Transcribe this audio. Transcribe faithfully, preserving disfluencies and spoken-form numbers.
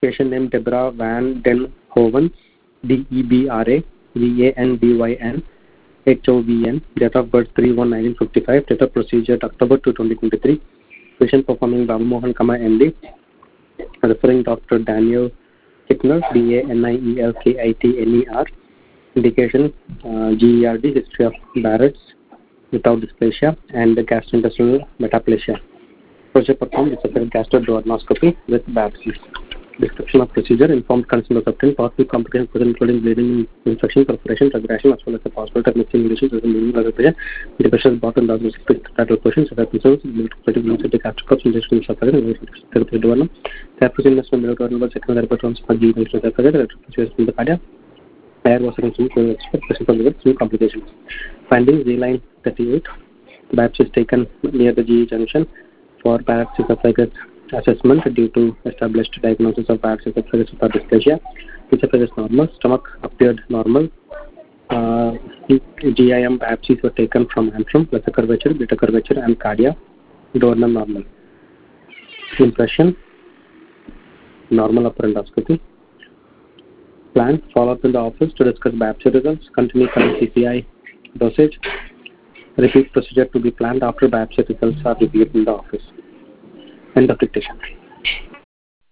patient name Deborah Van Den Hoven, D E B R A V A N D Y N H O V N, date of birth three one nineteen fifty-five, date of procedure October two twenty twenty-three, patient performing Babu Mohan, M D, referring Doctor Daniel Kittner, D A N I E L K I T N E R, indication uh, G E R D, history of Barrett's without dysplasia and gastrointestinal metaplasia. Procedure performed is a gastroduodenoscopy with biopsies. Description of procedure: informed consent was obtained. Possible complications present including bleeding, infection, perforation, regression, as well as the possibility of missing lesions within the meaning of the patient. The pressure is brought in the lateral portion, so that concerns the gastric cups, ingestion, suffering, and therapy duodenum. Therapy investment in the duodenum, second therapy terms for G E from the cardiac. Air was consumed to expect present with some complications. Findings: Z-line thirty-eight. Biopsy is taken near the G E junction for Barrett's esophagus assessment due to established diagnosis of Barrett's esophagus without dysplasia. Esophagus normal, stomach appeared normal. Uh, G I M biopsies were taken from antrum, lesser curvature, beta curvature, and cardia. Duodenum normal. Impression: normal upper endoscopy. Plan: follow up in the office to discuss biopsy results. Continue current C P I dosage. Repeat procedure to be planned after biopsy results are reviewed in the office. End of dictation.